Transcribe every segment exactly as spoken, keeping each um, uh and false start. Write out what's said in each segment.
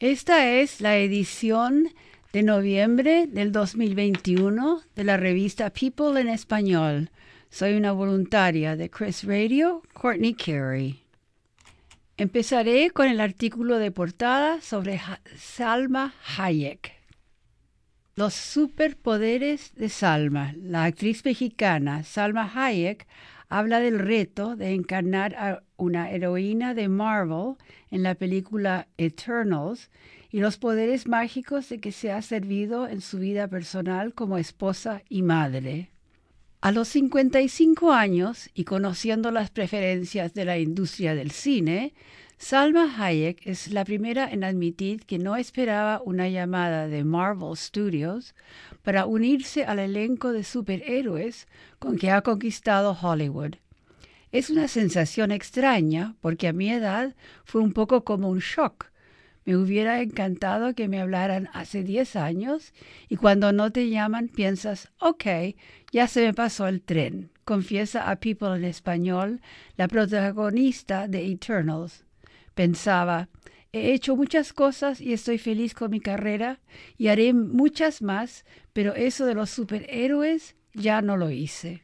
Esta es la edición de noviembre del dos mil veintiuno de la revista People en Español. Soy una voluntaria de Chris Radio, Courtney Carey. Empezaré con el artículo de portada sobre ha- Salma Hayek. Los superpoderes de Salma. La actriz mexicana Salma Hayek habla del reto de encarnar a una heroína de Marvel en la película Eternals y los poderes mágicos de que se ha servido en su vida personal como esposa y madre. A los cincuenta y cinco años, y conociendo las preferencias de la industria del cine, Salma Hayek es la primera en admitir que no esperaba una llamada de Marvel Studios para unirse al elenco de superhéroes con que ha conquistado Hollywood. Es una sensación extraña porque a mi edad fue un poco como un shock. Me hubiera encantado que me hablaran hace diez años y cuando no te llaman piensas, ok, ya se me pasó el tren, confiesa a People en Español la protagonista de Eternals. Pensaba, he hecho muchas cosas y estoy feliz con mi carrera y haré muchas más, pero eso de los superhéroes ya no lo hice.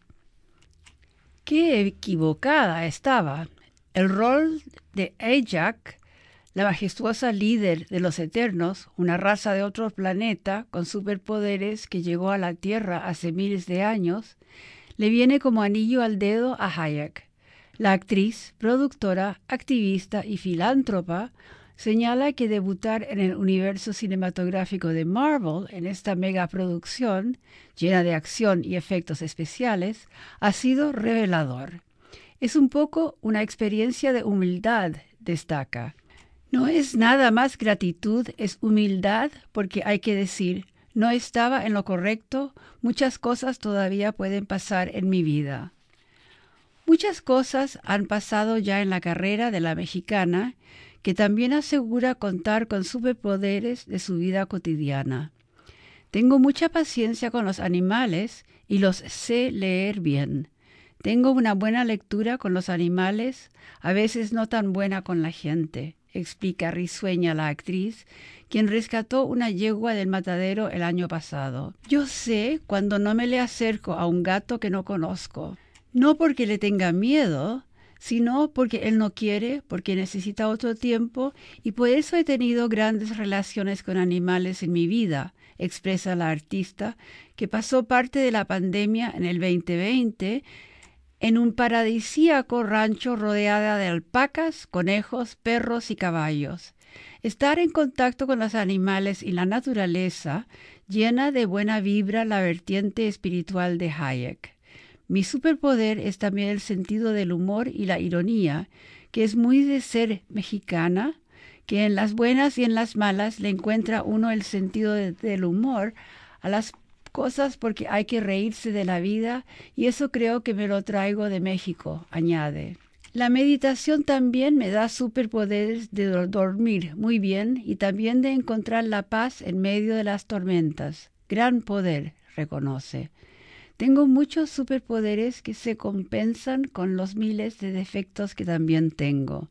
Qué equivocada estaba. El rol de Ajak, la majestuosa líder de los Eternos, una raza de otro planeta con superpoderes que llegó a la Tierra hace miles de años, le viene como anillo al dedo a Hayek. La actriz, productora, activista y filántropa señala que debutar en el universo cinematográfico de Marvel en esta megaproducción, llena de acción y efectos especiales, ha sido revelador. Es un poco una experiencia de humildad, destaca. No es nada más gratitud, es humildad, porque hay que decir, no estaba en lo correcto, muchas cosas todavía pueden pasar en mi vida. Muchas cosas han pasado ya en la carrera de la mexicana, que también asegura contar con superpoderes de su vida cotidiana. Tengo mucha paciencia con los animales y los sé leer bien. Tengo una buena lectura con los animales, a veces no tan buena con la gente, explica risueña la actriz, quien rescató una yegua del matadero el año pasado. Yo sé cuando no me le acerco a un gato que no conozco. No porque le tenga miedo, sino porque él no quiere, porque necesita otro tiempo y por eso he tenido grandes relaciones con animales en mi vida, expresa la artista, que pasó parte de la pandemia en el veinte veinte en un paradisíaco rancho rodeada de alpacas, conejos, perros y caballos. Estar en contacto con los animales y la naturaleza llena de buena vibra la vertiente espiritual de Hayek. Mi superpoder es también el sentido del humor y la ironía, que es muy de ser mexicana, que en las buenas y en las malas le encuentra uno el sentido de, del humor a las cosas porque hay que reírse de la vida y eso creo que me lo traigo de México, añade. La meditación también me da superpoderes de do- dormir muy bien y también de encontrar la paz en medio de las tormentas. Gran poder, reconoce. Tengo muchos superpoderes que se compensan con los miles de defectos que también tengo.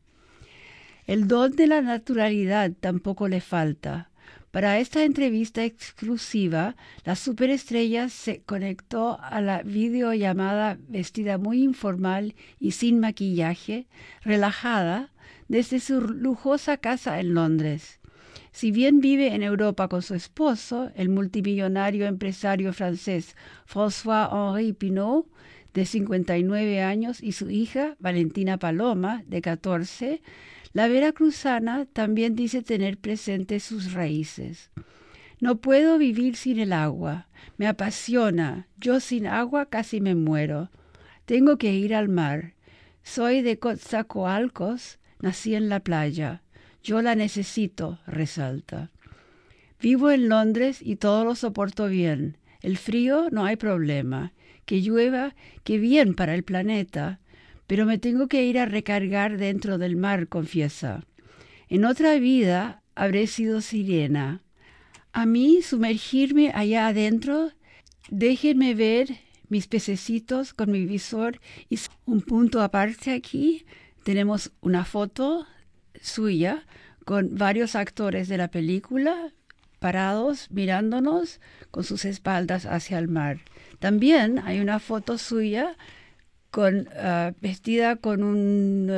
El don de la naturalidad tampoco le falta. Para esta entrevista exclusiva, la superestrella se conectó a la videollamada vestida muy informal y sin maquillaje, relajada, desde su lujosa casa en Londres. Si bien vive en Europa con su esposo, el multimillonario empresario francés François-Henri Pinault, de cincuenta y nueve años, y su hija, Valentina Paloma, de catorce, la veracruzana también dice tener presentes sus raíces. No puedo vivir sin el agua. Me apasiona. Yo sin agua casi me muero. Tengo que ir al mar. Soy de Coatzacoalcos, nací en la playa. Yo la necesito, resalta. Vivo en Londres y todo lo soporto bien. El frío no hay problema. Que llueva, qué bien para el planeta. Pero me tengo que ir a recargar dentro del mar, confiesa. En otra vida habré sido sirena. A mí sumergirme allá adentro, déjenme ver mis pececitos con mi visor. Y un punto aparte aquí, tenemos una foto suya con varios actores de la película parados mirándonos con sus espaldas hacia el mar. También hay una foto suya con, uh, vestida con un,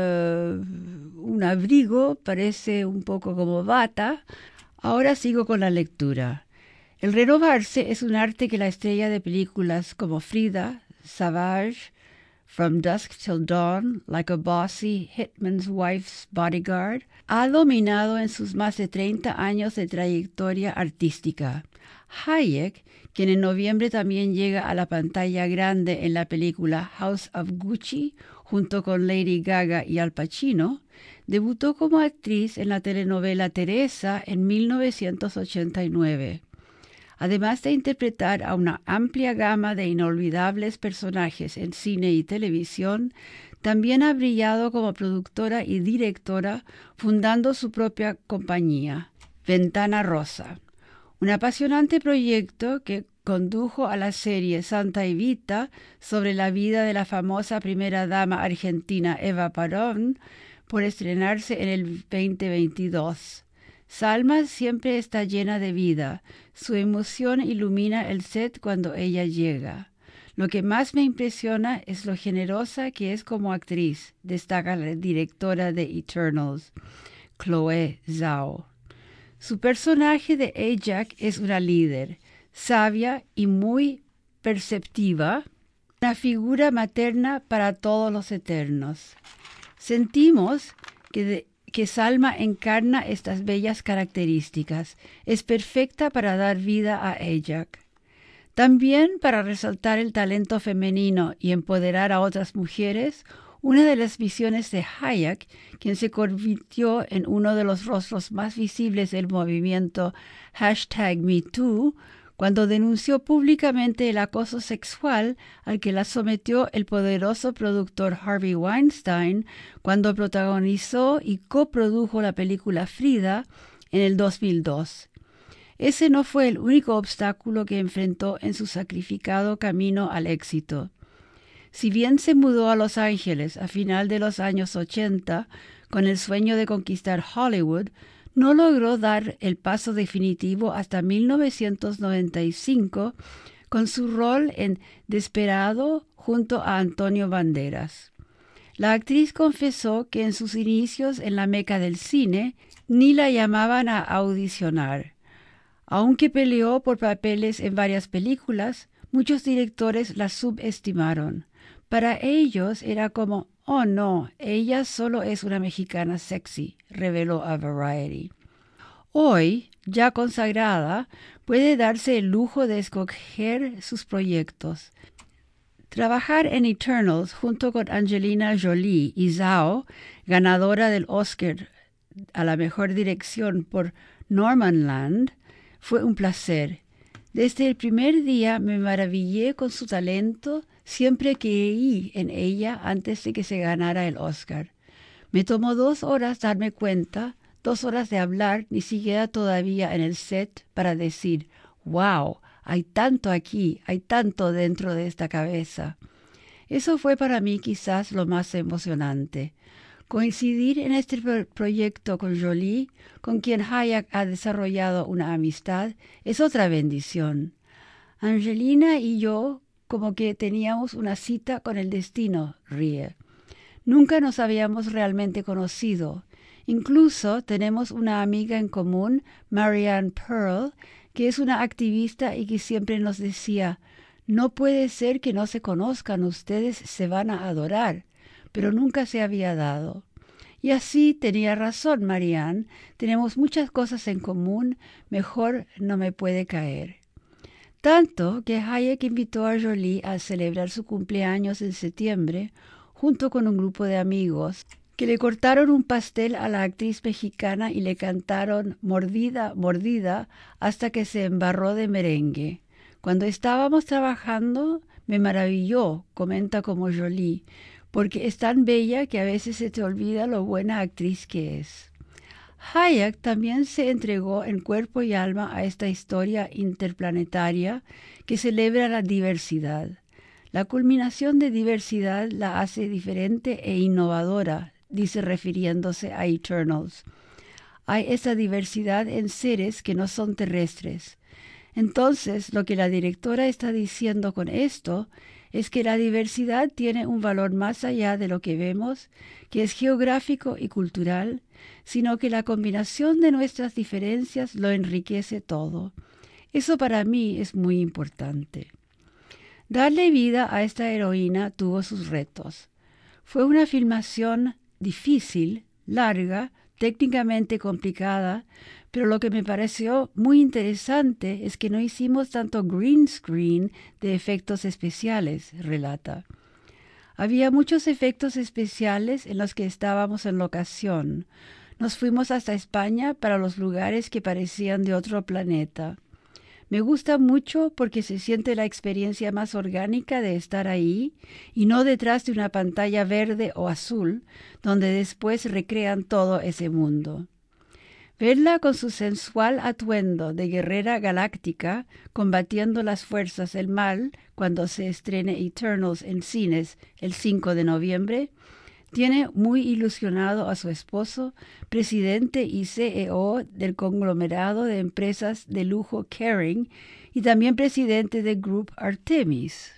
uh, un abrigo, parece un poco como bata. Ahora sigo con la lectura. El renovarse es un arte que la estrella de películas como Frida, Savage, From Dusk Till Dawn, Like a Bossy Hitman's Wife's Bodyguard, ha dominado en sus más de treinta años de trayectoria artística. Hayek, quien en noviembre también llega a la pantalla grande en la película House of Gucci, junto con Lady Gaga y Al Pacino, debutó como actriz en la telenovela Teresa en mil novecientos ochenta y nueve. Además de interpretar a una amplia gama de inolvidables personajes en cine y televisión, también ha brillado como productora y directora, fundando su propia compañía, Ventana Rosa, un apasionante proyecto que condujo a la serie Santa Evita sobre la vida de la famosa primera dama argentina Eva Perón, por estrenarse en el veinte veintidós. Salma siempre está llena de vida. Su emoción ilumina el set cuando ella llega. Lo que más me impresiona es lo generosa que es como actriz, destaca la directora de Eternals, Chloe Zhao. Su personaje de Ajak es una líder, sabia y muy perceptiva, una figura materna para todos los eternos. Sentimos que, de, que Salma encarna estas bellas características. Es perfecta para dar vida a Ajak. También para resaltar el talento femenino y empoderar a otras mujeres, una de las visiones de Hayek, quien se convirtió en uno de los rostros más visibles del movimiento hashtag MeToo, cuando denunció públicamente el acoso sexual al que la sometió el poderoso productor Harvey Weinstein cuando protagonizó y coprodujo la película Frida en el dos mil dos. Ese no fue el único obstáculo que enfrentó en su sacrificado camino al éxito. Si bien se mudó a Los Ángeles a final de los años ochenta con el sueño de conquistar Hollywood, no logró dar el paso definitivo hasta mil novecientos noventa y cinco con su rol en Desperado junto a Antonio Banderas. La actriz confesó que en sus inicios en la meca del cine ni la llamaban a audicionar. Aunque peleó por papeles en varias películas, muchos directores la subestimaron. Para ellos era como, oh no, ella solo es una mexicana sexy, reveló a Variety. Hoy, ya consagrada, puede darse el lujo de escoger sus proyectos. Trabajar en Eternals junto con Angelina Jolie y Zhao, ganadora del Oscar a la mejor dirección por Nomadland, fue un placer. Desde el primer día me maravillé con su talento, siempre creí en ella antes de que se ganara el Oscar. Me tomó dos horas darme cuenta, dos horas de hablar, ni siquiera todavía en el set, para decir, wow, hay tanto aquí, hay tanto dentro de esta cabeza. Eso fue para mí quizás lo más emocionante. Coincidir en este pro- proyecto con Jolie, con quien Hayek ha desarrollado una amistad, es otra bendición. Angelina y yo como que teníamos una cita con el destino, ríe. Nunca nos habíamos realmente conocido. Incluso tenemos una amiga en común, Marianne Pearl, que es una activista y que siempre nos decía, no puede ser que no se conozcan, ustedes se van a adorar. Pero nunca se había dado. Y así tenía razón Marianne, tenemos muchas cosas en común, mejor no me puede caer. Tanto que Hayek invitó a Jolie a celebrar su cumpleaños en septiembre, junto con un grupo de amigos, que le cortaron un pastel a la actriz mexicana y le cantaron Mordida, Mordida, hasta que se embarró de merengue. Cuando estábamos trabajando, me maravilló, comenta como Jolie, porque es tan bella que a veces se te olvida lo buena actriz que es. Hayek también se entregó en cuerpo y alma a esta historia interplanetaria que celebra la diversidad. La culminación de diversidad la hace diferente e innovadora, dice refiriéndose a Eternals. hay esa diversidad en seres que no son terrestres. Entonces, lo que la directora está diciendo con esto es que la diversidad tiene un valor más allá de lo que vemos, que es geográfico y cultural, sino que la combinación de nuestras diferencias lo enriquece todo. Eso para mí es muy importante. Darle vida a esta heroína tuvo sus retos. Fue una filmación difícil, larga, técnicamente complicada, pero lo que me pareció muy interesante es que no hicimos tanto green screen de efectos especiales, relata. Había muchos efectos especiales en los que estábamos en locación. Nos fuimos hasta España para los lugares que parecían de otro planeta. Me gusta mucho porque se siente la experiencia más orgánica de estar ahí y no detrás de una pantalla verde o azul, donde después recrean todo ese mundo. Verla con su sensual atuendo de guerrera galáctica combatiendo las fuerzas del mal cuando se estrene Eternals en cines el cinco de noviembre, tiene muy ilusionado a su esposo, presidente y C E O del conglomerado de empresas de lujo Kering y también presidente del Group Artemis.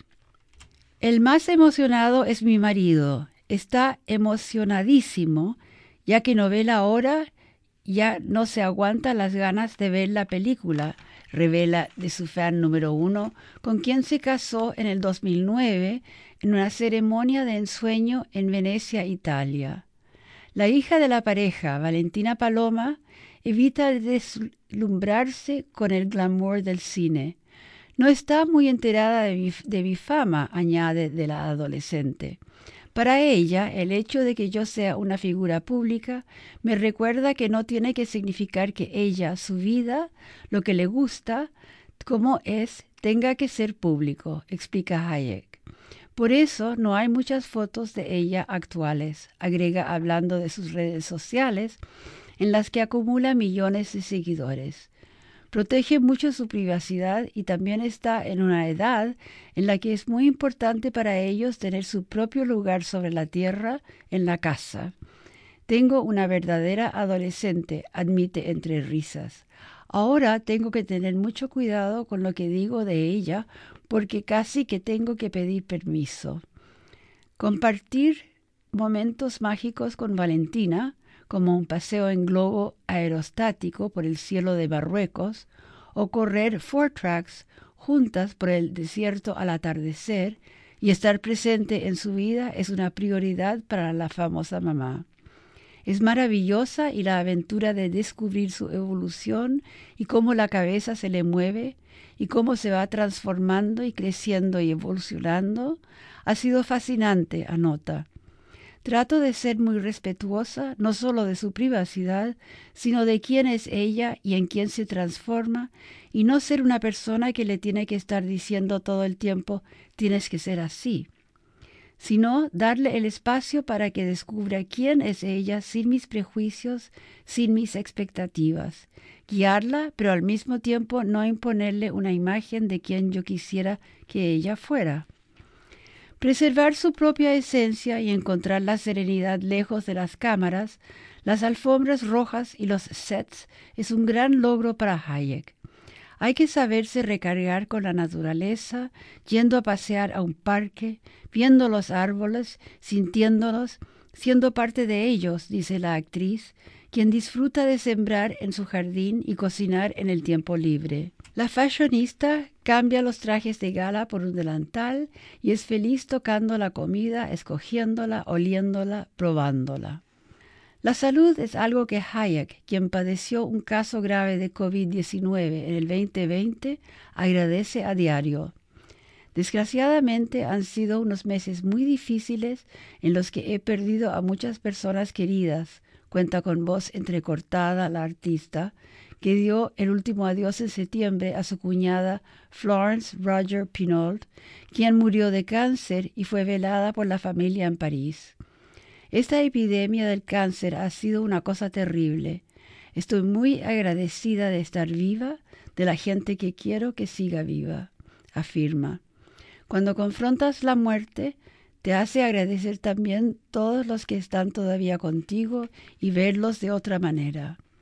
El más emocionado es mi marido. Está emocionadísimo, ya que no ve la hora, ya no se aguanta las ganas de ver la película, revela de su fan número uno, con quien se casó en el dos mil nueve en una ceremonia de ensueño en Venecia, Italia. La hija de la pareja, Valentina Paloma, evita deslumbrarse con el glamour del cine. No está muy enterada de mi, de mi fama, añade de la adolescente. Para ella, el hecho de que yo sea una figura pública me recuerda que no tiene que significar que ella, su vida, lo que le gusta, como es, tenga que ser público, explica Hayek. Por eso no hay muchas fotos de ella actuales, agrega hablando de sus redes sociales, en las que acumula millones de seguidores. Protege mucho su privacidad y también está en una edad en la que es muy importante para ellos tener su propio lugar sobre la tierra, en la casa. Tengo una verdadera adolescente, admite entre risas. Ahora tengo que tener mucho cuidado con lo que digo de ella porque casi que tengo que pedir permiso. Compartir momentos mágicos con Valentina, como un paseo en globo aerostático por el cielo de Marruecos, o correr four tracks juntas por el desierto al atardecer, y estar presente en su vida es una prioridad para la famosa mamá. Es maravillosa y la aventura de descubrir su evolución y cómo la cabeza se le mueve y cómo se va transformando y creciendo y evolucionando ha sido fascinante, anota. Trato de ser muy respetuosa, no solo de su privacidad, sino de quién es ella y en quién se transforma, y no ser una persona que le tiene que estar diciendo todo el tiempo, tienes que ser así, sino darle el espacio para que descubra quién es ella sin mis prejuicios, sin mis expectativas, guiarla, pero al mismo tiempo no imponerle una imagen de quien yo quisiera que ella fuera. Preservar su propia esencia y encontrar la serenidad lejos de las cámaras, las alfombras rojas y los sets es un gran logro para Hayek. Hay que saberse recargar con la naturaleza, yendo a pasear a un parque, viendo los árboles, sintiéndolos, siendo parte de ellos, dice la actriz, quien disfruta de sembrar en su jardín y cocinar en el tiempo libre. La fashionista cambia los trajes de gala por un delantal y es feliz tocando la comida, escogiéndola, oliéndola, probándola. La salud es algo que Hayek, quien padeció un caso grave de COVID diecinueve en el veinte veinte, agradece a diario. Desgraciadamente han sido unos meses muy difíciles en los que he perdido a muchas personas queridas, cuenta con voz entrecortada la artista, que dio el último adiós en septiembre a su cuñada Florence Roger Pinault, quien murió de cáncer y fue velada por la familia en París. Esta epidemia del cáncer ha sido una cosa terrible. Estoy muy agradecida de estar viva, de la gente que quiero que siga viva, afirma. Cuando confrontas la muerte, te hace agradecer también todos los que están todavía contigo y verlos de otra manera.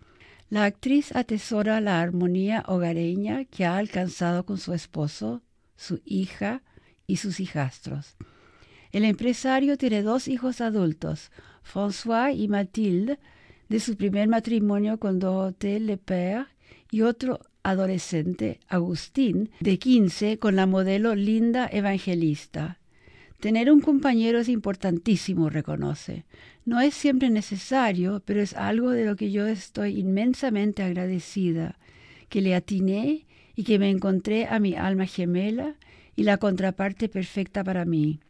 La actriz atesora la armonía hogareña que ha alcanzado con su esposo, su hija y sus hijastros. El empresario tiene dos hijos adultos, François y Mathilde, de su primer matrimonio con Dorothée Lepère, y otro adolescente, Agustín, de quince, con la modelo Linda Evangelista. Tener un compañero es importantísimo, reconoce. No es siempre necesario, pero es algo de lo que yo estoy inmensamente agradecida, que le atiné y que me encontré a mi alma gemela y la contraparte perfecta para mí.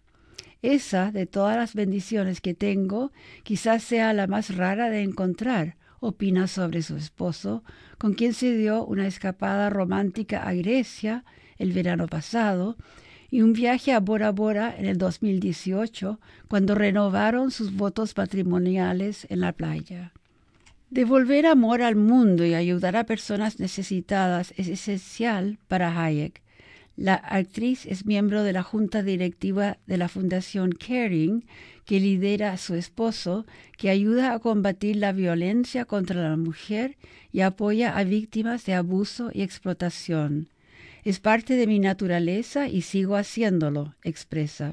Esa, de todas las bendiciones que tengo, quizás sea la más rara de encontrar, opina sobre su esposo, con quien se dio una escapada romántica a Grecia el verano pasado, y un viaje a Bora Bora en el dos mil dieciocho, cuando renovaron sus votos matrimoniales en la playa. Devolver amor al mundo y ayudar a personas necesitadas es esencial para Hayek. La actriz es miembro de la junta directiva de la Fundación Caring, que lidera a su esposo, que ayuda a combatir la violencia contra la mujer y apoya a víctimas de abuso y explotación. Es parte de mi naturaleza y sigo haciéndolo, expresa.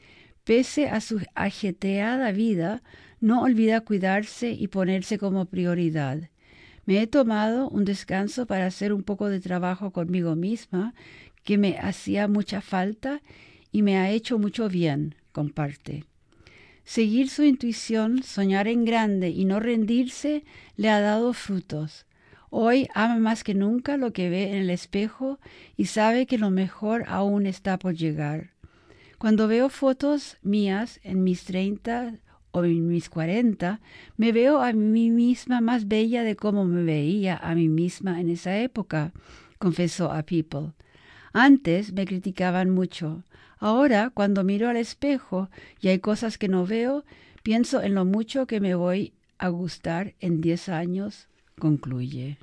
Pese a su ajetreada vida, no olvida cuidarse y ponerse como prioridad. Me he tomado un descanso para hacer un poco de trabajo conmigo misma, que me hacía mucha falta y me ha hecho mucho bien, comparte. Seguir su intuición, soñar en grande y no rendirse le ha dado frutos. Hoy ama más que nunca lo que ve en el espejo y sabe que lo mejor aún está por llegar. Cuando veo fotos mías en mis treinta o en mis cuarenta, me veo a mí misma más bella de cómo me veía a mí misma en esa época, confesó a People. Antes me criticaban mucho. Ahora, cuando miro al espejo y hay cosas que no veo, pienso en lo mucho que me voy a gustar en diez años, concluye.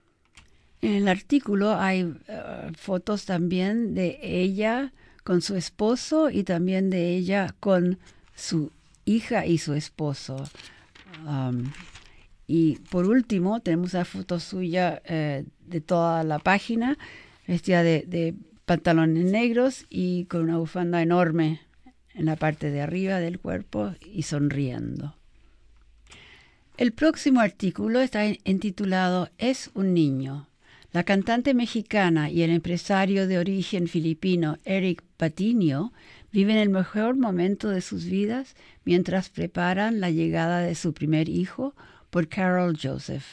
En el artículo hay uh, fotos también de ella con su esposo y también de ella con su hija y su esposo. Um, y por último, tenemos una foto suya eh, de toda la página, vestida de, de pantalones negros y con una bufanda enorme en la parte de arriba del cuerpo y sonriendo. El próximo artículo está intitulado Es un niño. La cantante mexicana y el empresario de origen filipino Eric Patiño viven el mejor momento de sus vidas mientras preparan la llegada de su primer hijo por Carol Joseph.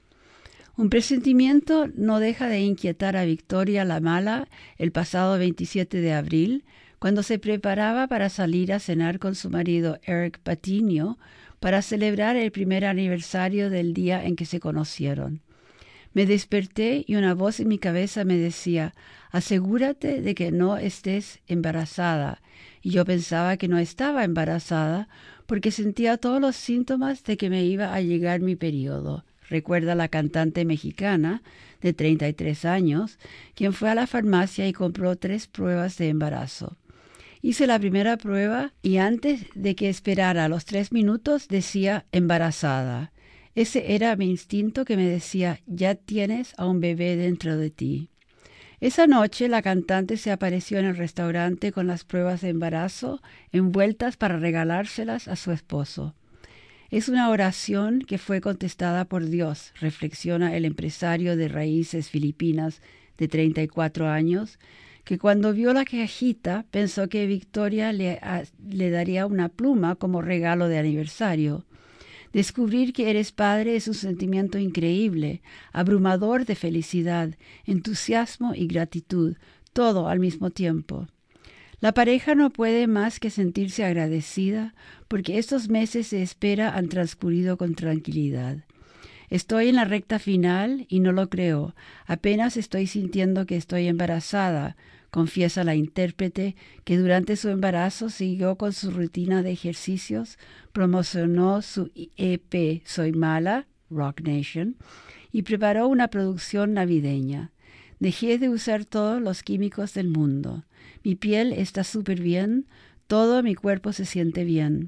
Un presentimiento no deja de inquietar a Victoria la Mala el pasado veintisiete de abril, cuando se preparaba para salir a cenar con su marido Eric Patiño para celebrar el primer aniversario del día en que se conocieron. Me desperté y una voz en mi cabeza me decía, asegúrate de que no estés embarazada. Y yo pensaba que no estaba embarazada porque sentía todos los síntomas de que me iba a llegar mi periodo. Recuerda la cantante mexicana de treinta y tres años, quien fue a la farmacia y compró tres pruebas de embarazo. Hice la primera prueba y antes de que esperara los tres minutos decía embarazada. Ese era mi instinto que me decía, ya tienes a un bebé dentro de ti. Esa noche la cantante se apareció en el restaurante con las pruebas de embarazo envueltas para regalárselas a su esposo. Es una oración que fue contestada por Dios, reflexiona el empresario de raíces filipinas de treinta y cuatro años, que cuando vio la cajita pensó que Victoria le, a, le daría una pluma como regalo de aniversario. Descubrir que eres padre es un sentimiento increíble, abrumador de felicidad, entusiasmo y gratitud, todo al mismo tiempo. La pareja no puede más que sentirse agradecida porque estos meses de espera han transcurrido con tranquilidad. Estoy en la recta final y no lo creo. Apenas estoy sintiendo que estoy embarazada, confiesa la intérprete, que durante su embarazo siguió con su rutina de ejercicios, promocionó su E P Soy Mala, Rock Nation, y preparó una producción navideña. Dejé de usar todos los químicos del mundo. Mi piel está súper bien, todo mi cuerpo se siente bien.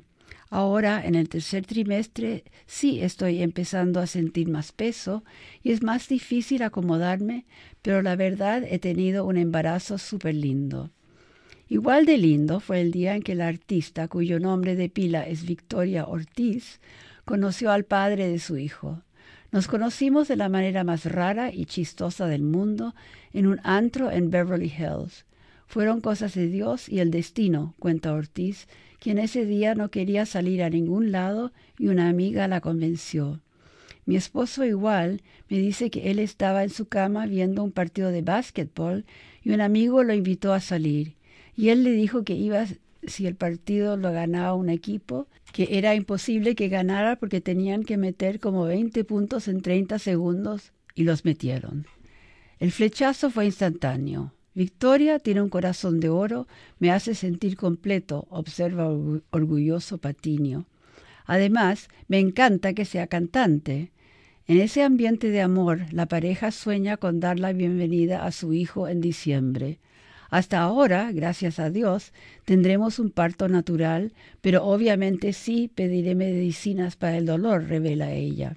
Ahora, en el tercer trimestre, sí estoy empezando a sentir más peso y es más difícil acomodarme, pero la verdad he tenido un embarazo súper lindo. Igual de lindo fue el día en que la artista, cuyo nombre de pila es Victoria Ortiz, conoció al padre de su hijo. Nos conocimos de la manera más rara y chistosa del mundo en un antro en Beverly Hills. Fueron cosas de Dios y el destino, cuenta Ortiz, quien ese día no quería salir a ningún lado y una amiga la convenció. Mi esposo igual me dice que él estaba en su cama viendo un partido de básquetbol y un amigo lo invitó a salir. Y él le dijo que iba si el partido lo ganaba un equipo, que era imposible que ganara porque tenían que meter como veinte puntos en treinta segundos y los metieron. El flechazo fue instantáneo. Victoria tiene un corazón de oro, me hace sentir completo, observa orgulloso Patiño. Además, me encanta que sea cantante. En ese ambiente de amor, la pareja sueña con dar la bienvenida a su hijo en diciembre. Hasta ahora, gracias a Dios, tendremos un parto natural, pero obviamente sí pediré medicinas para el dolor, revela ella.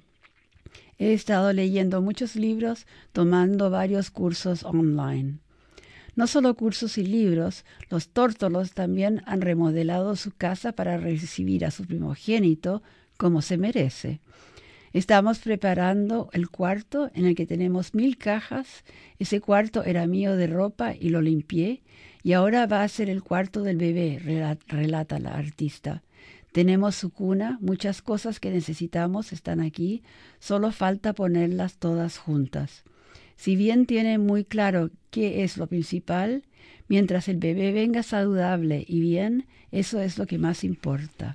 He estado leyendo muchos libros, tomando varios cursos online. No solo cursos y libros, los tórtolos también han remodelado su casa para recibir a su primogénito como se merece. Estamos preparando el cuarto en el que tenemos mil cajas. Ese cuarto era mío de ropa y lo limpié, y ahora va a ser el cuarto del bebé, relata la artista. Tenemos su cuna, muchas cosas que necesitamos están aquí, solo falta ponerlas todas juntas. Si bien tiene muy claro qué es lo principal, mientras el bebé venga saludable y bien, eso es lo que más importa.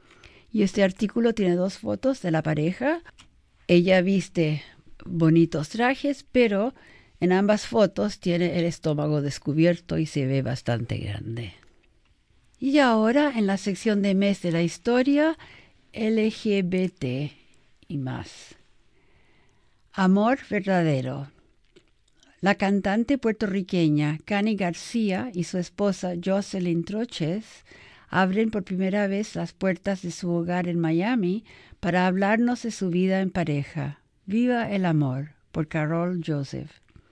Y este artículo tiene dos fotos de la pareja. Ella viste bonitos trajes, pero en ambas fotos tiene el estómago descubierto y se ve bastante grande. Y ahora en la sección de mes de la historia, L G B T y más. Amor verdadero. La cantante puertorriqueña Cani García y su esposa Jocelyn Troches abren por primera vez las puertas de su hogar en Miami para hablarnos de su vida en pareja. Viva el amor, por Carol Joseph.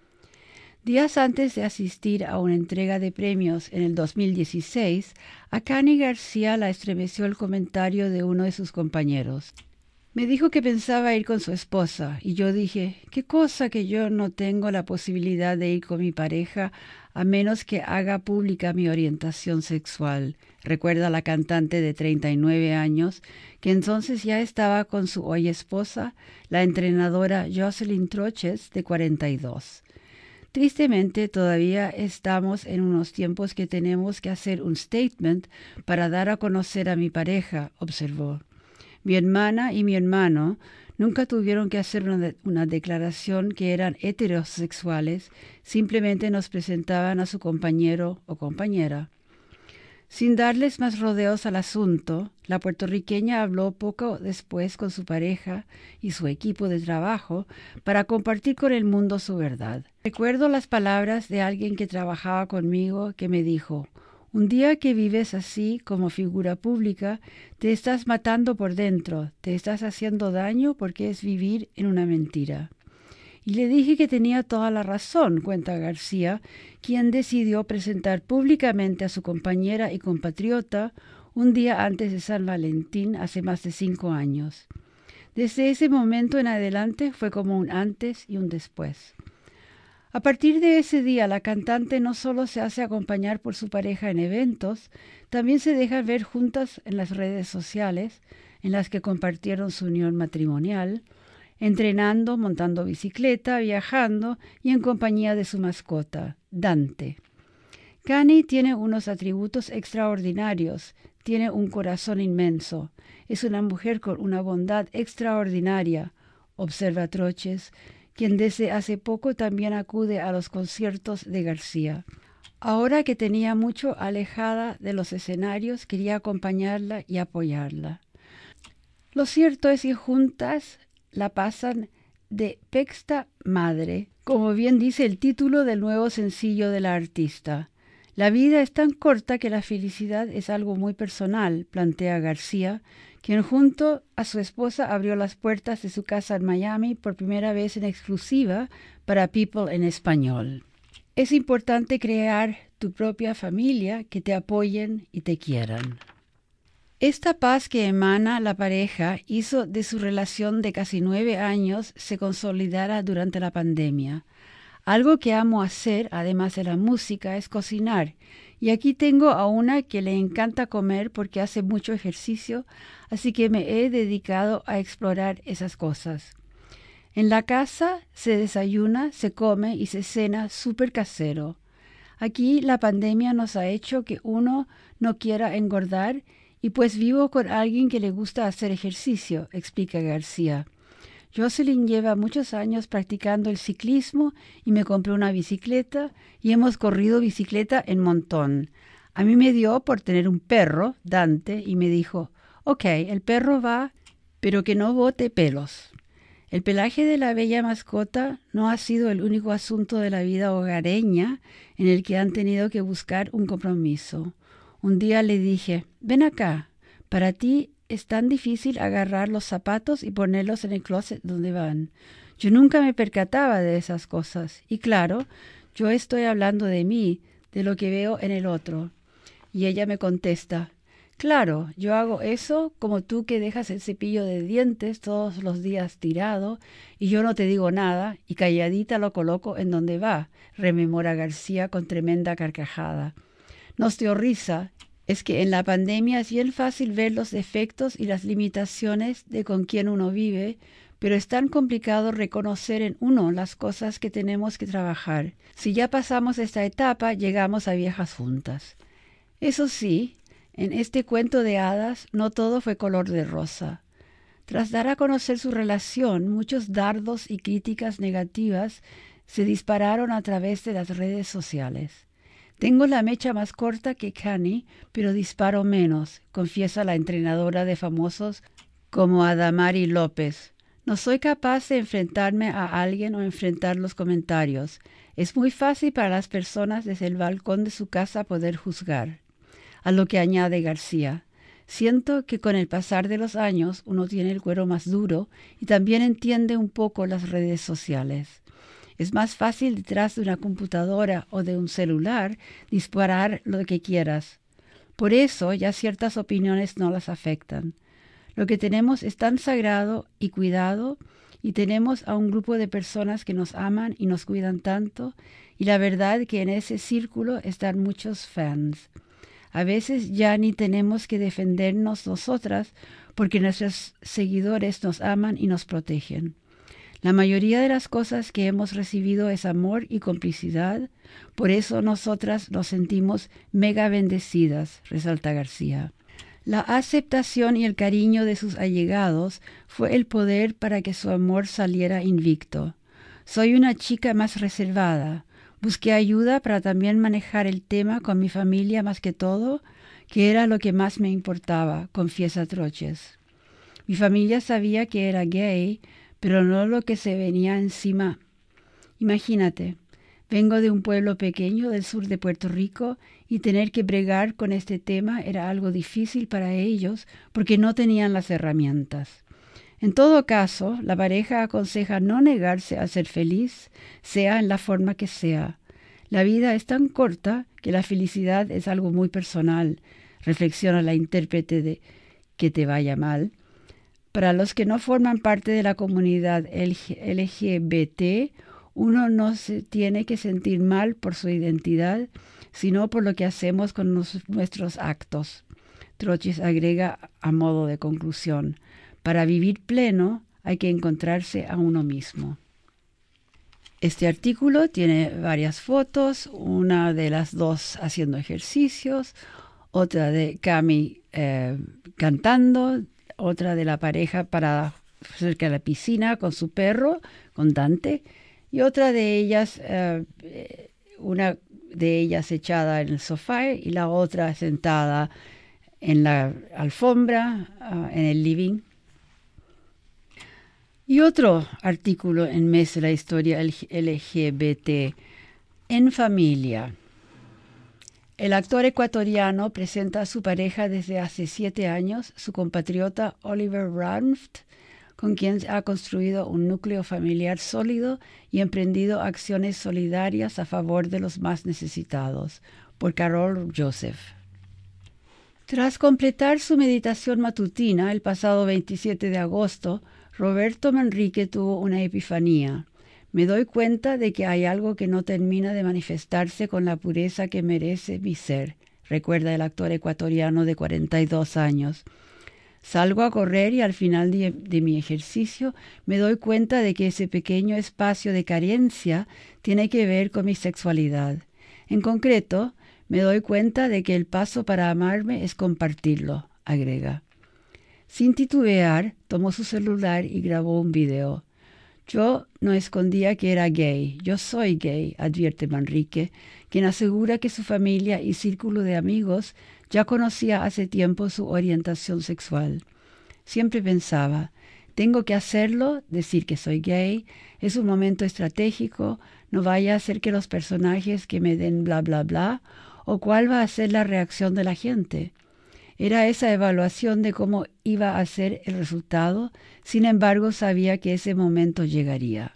Días antes de asistir a una entrega de premios en el dos mil dieciséis, a Cani García la estremeció el comentario de uno de sus compañeros. Me dijo que pensaba ir con su esposa y yo dije, qué cosa que yo no tengo la posibilidad de ir con mi pareja a menos que haga pública mi orientación sexual, recuerda la cantante de treinta y nueve años, que entonces ya estaba con su hoy esposa, la entrenadora Jocelyn Troches, de cuarenta y dos. Tristemente, todavía estamos en unos tiempos que tenemos que hacer un statement para dar a conocer a mi pareja, observó. Mi hermana y mi hermano nunca tuvieron que hacer una, de, una declaración que eran heterosexuales, simplemente nos presentaban a su compañero o compañera. Sin darles más rodeos al asunto, la puertorriqueña habló poco después con su pareja y su equipo de trabajo para compartir con el mundo su verdad. Recuerdo las palabras de alguien que trabajaba conmigo que me dijo, un día que vives así como figura pública, te estás matando por dentro, te estás haciendo daño porque es vivir en una mentira. Y le dije que tenía toda la razón, cuenta García, quien decidió presentar públicamente a su compañera y compatriota un día antes de San Valentín hace más de cinco años. Desde ese momento en adelante fue como un antes y un después. A partir de ese día, la cantante no solo se hace acompañar por su pareja en eventos, también se dejan ver juntas en las redes sociales, en las que compartieron su unión matrimonial, entrenando, montando bicicleta, viajando y en compañía de su mascota, Dante. Cani tiene unos atributos extraordinarios, tiene un corazón inmenso, es una mujer con una bondad extraordinaria, observa Troches, quien desde hace poco también acude a los conciertos de García. Ahora que tenía mucho alejada de los escenarios, quería acompañarla y apoyarla. Lo cierto es que juntas la pasan de pexta madre, como bien dice el título del nuevo sencillo de la artista. La vida es tan corta que la felicidad es algo muy personal, plantea García, quien junto a su esposa abrió las puertas de su casa en Miami por primera vez en exclusiva para People en Español. Es importante crear tu propia familia, que te apoyen y te quieran. Esta paz que emana la pareja hizo de su relación de casi nueve años se consolidara durante la pandemia. Algo que amo hacer, además de la música, es cocinar. Y aquí tengo a una que le encanta comer porque hace mucho ejercicio, así que me he dedicado a explorar esas cosas. En la casa se desayuna, se come y se cena súper casero. Aquí la pandemia nos ha hecho que uno no quiera engordar y pues vivo con alguien que le gusta hacer ejercicio, explica García. Jocelyn lleva muchos años practicando el ciclismo y me compré una bicicleta y hemos corrido bicicleta en montón. A mí me dio por tener un perro, Dante, y me dijo, ok, el perro va, pero que no bote pelos. El pelaje de la bella mascota no ha sido el único asunto de la vida hogareña en el que han tenido que buscar un compromiso. Un día le dije, ven acá, para ti es tan difícil agarrar los zapatos y ponerlos en el closet donde van. Yo nunca me percataba de esas cosas. Y claro, yo estoy hablando de mí, de lo que veo en el otro. Y ella me contesta, claro, yo hago eso como tú que dejas el cepillo de dientes todos los días tirado y yo no te digo nada y calladita lo coloco en donde va, rememora García con tremenda carcajada. Nos dio risa. Es que en la pandemia es bien fácil ver los defectos y las limitaciones de con quien uno vive, pero es tan complicado reconocer en uno las cosas que tenemos que trabajar. Si ya pasamos esta etapa, llegamos a viejas juntas. Eso sí, en este cuento de hadas no todo fue color de rosa. Tras dar a conocer su relación, muchos dardos y críticas negativas se dispararon a través de las redes sociales. Tengo la mecha más corta que Kanye, pero disparo menos, confiesa la entrenadora de famosos como Adamari López. No soy capaz de enfrentarme a alguien o enfrentar los comentarios. Es muy fácil para las personas desde el balcón de su casa poder juzgar. A lo que añade García, siento que con el pasar de los años uno tiene el cuero más duro y también entiende un poco las redes sociales. Es más fácil detrás de una computadora o de un celular disparar lo que quieras. Por eso ya ciertas opiniones no las afectan. Lo que tenemos es tan sagrado y cuidado y tenemos a un grupo de personas que nos aman y nos cuidan tanto y la verdad que en ese círculo están muchos fans. A veces ya ni tenemos que defendernos nosotras porque nuestros seguidores nos aman y nos protegen. La mayoría de las cosas que hemos recibido es amor y complicidad, por eso nosotras nos sentimos mega bendecidas, resalta García. La aceptación y el cariño de sus allegados fue el poder para que su amor saliera invicto. Soy una chica más reservada. Busqué ayuda para también manejar el tema con mi familia más que todo, que era lo que más me importaba, confiesa Troches. Mi familia sabía que era gay, pero no lo que se venía encima. Imagínate, vengo de un pueblo pequeño del sur de Puerto Rico y tener que bregar con este tema era algo difícil para ellos porque no tenían las herramientas. En todo caso, la pareja aconseja no negarse a ser feliz, sea en la forma que sea. La vida es tan corta que la felicidad es algo muy personal, reflexiona la intérprete de Que te vaya mal. Para los que no forman parte de la comunidad L G B T, uno no se tiene que sentir mal por su identidad, sino por lo que hacemos con nos, nuestros actos. Troches agrega a modo de conclusión, para vivir pleno hay que encontrarse a uno mismo. Este artículo tiene varias fotos, una de las dos haciendo ejercicios, otra de Cami eh, cantando, otra de la pareja parada cerca de la piscina con su perro, con Dante, y otra de ellas, eh, una de ellas echada en el sofá y la otra sentada en la alfombra, uh, en el living. Y otro artículo en Mes de la Historia L G B T, en familia. El actor ecuatoriano presenta a su pareja desde hace siete años, su compatriota Oliver Ranft, con quien ha construido un núcleo familiar sólido y emprendido acciones solidarias a favor de los más necesitados, por Carol Joseph. Tras completar su meditación matutina el pasado veintisiete de agosto, Roberto Manrique tuvo una epifanía. Me doy cuenta de que hay algo que no termina de manifestarse con la pureza que merece mi ser, recuerda el actor ecuatoriano de cuarenta y dos años. Salgo a correr y al final de, de mi ejercicio me doy cuenta de que ese pequeño espacio de carencia tiene que ver con mi sexualidad. En concreto, me doy cuenta de que el paso para amarme es compartirlo, agrega. Sin titubear, tomó su celular y grabó un video. Yo no escondía que era gay. Yo soy gay, advierte Manrique, quien asegura que su familia y círculo de amigos ya conocía hace tiempo su orientación sexual. Siempre pensaba, tengo que hacerlo, decir que soy gay, es un momento estratégico, no vaya a ser que los personajes que me den bla bla bla, o cuál va a ser la reacción de la gente. Era esa evaluación de cómo iba a ser el resultado, sin embargo sabía que ese momento llegaría.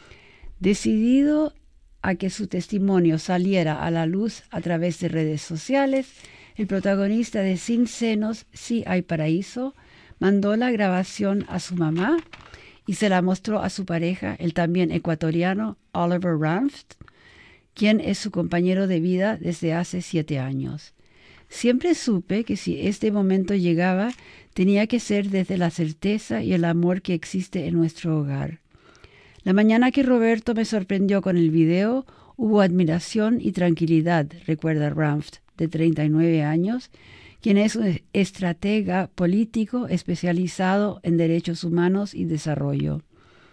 Decidido a que su testimonio saliera a la luz a través de redes sociales, el protagonista de Sin Senos, Sí hay Paraíso, mandó la grabación a su mamá y se la mostró a su pareja, el también ecuatoriano Oliver Ranft, quien es su compañero de vida desde hace siete años. Siempre supe que si este momento llegaba, tenía que ser desde la certeza y el amor que existe en nuestro hogar. La mañana que Roberto me sorprendió con el video, hubo admiración y tranquilidad, recuerda Ranft, de treinta y nueve años, quien es un estratega político especializado en derechos humanos y desarrollo.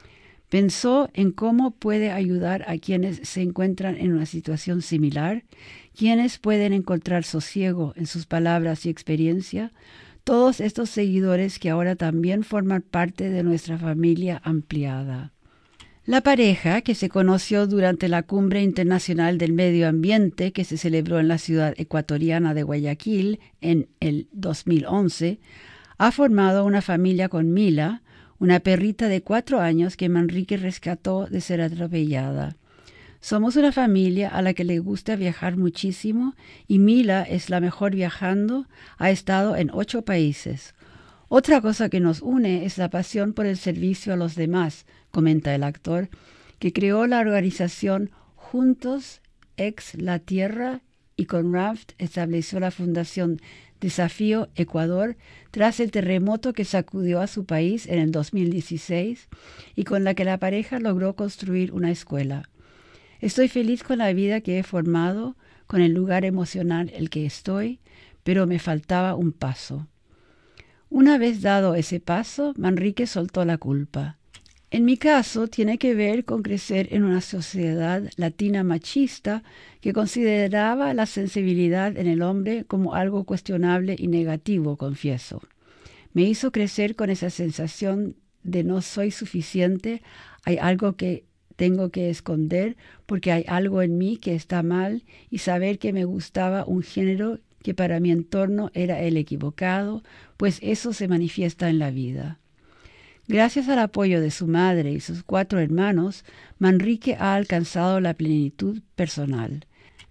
Pensó en cómo puede ayudar a quienes se encuentran en una situación similar, quienes pueden encontrar sosiego en sus palabras y experiencia, todos estos seguidores que ahora también forman parte de nuestra familia ampliada. La pareja, que se conoció durante la Cumbre Internacional del Medio Ambiente que se celebró en la ciudad ecuatoriana de Guayaquil en el dos mil once, ha formado una familia con Mila, una perrita de cuatro años que Manrique rescató de ser atropellada. Somos una familia a la que le gusta viajar muchísimo y Mila es la mejor viajando, ha estado en ocho países. Otra cosa que nos une es la pasión por el servicio a los demás, comenta el actor, que creó la organización Juntos Ex la Tierra y con Ranft estableció la fundación Desafío Ecuador tras el terremoto que sacudió a su país en el dos mil dieciséis y con la que la pareja logró construir una escuela. Estoy feliz con la vida que he formado, con el lugar emocional en el que estoy, pero me faltaba un paso. Una vez dado ese paso, Manrique soltó la culpa. En mi caso, tiene que ver con crecer en una sociedad latina machista que consideraba la sensibilidad en el hombre como algo cuestionable y negativo, confieso. Me hizo crecer con esa sensación de no soy suficiente, hay algo que tengo que esconder porque hay algo en mí que está mal y saber que me gustaba un género que para mi entorno era el equivocado, pues eso se manifiesta en la vida. Gracias al apoyo de su madre y sus cuatro hermanos, Manrique ha alcanzado la plenitud personal.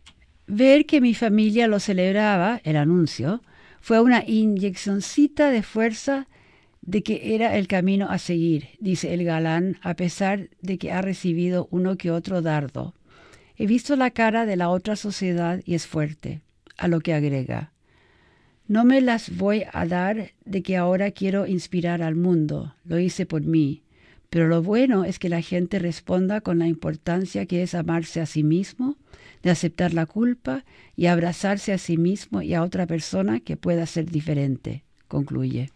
Ver que mi familia lo celebraba, el anuncio, fue una inyeccioncita de fuerza de que era el camino a seguir, dice el galán, a pesar de que ha recibido uno que otro dardo. He visto la cara de la otra sociedad y es fuerte, a lo que agrega. No me las voy a dar de que ahora quiero inspirar al mundo, lo hice por mí, pero lo bueno es que la gente responda con la importancia que es amarse a sí mismo, de aceptar la culpa y abrazarse a sí mismo y a otra persona que pueda ser diferente, concluye.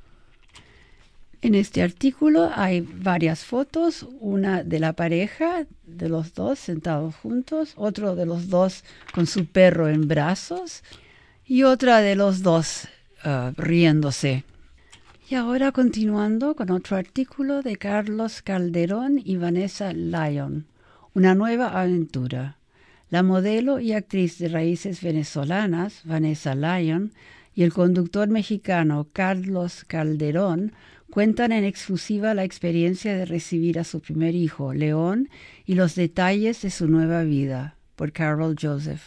En este artículo hay varias fotos, una de la pareja, de los dos sentados juntos, otro de los dos con su perro en brazos, y otra de los dos uh, riéndose. Y ahora continuando con otro artículo de Carlos Calderón y Vanessa Lyon, Una nueva aventura. La modelo y actriz de raíces venezolanas, Vanessa Lyon, y el conductor mexicano Carlos Calderón cuentan en exclusiva la experiencia de recibir a su primer hijo, León, y los detalles de su nueva vida, por Carol Joseph.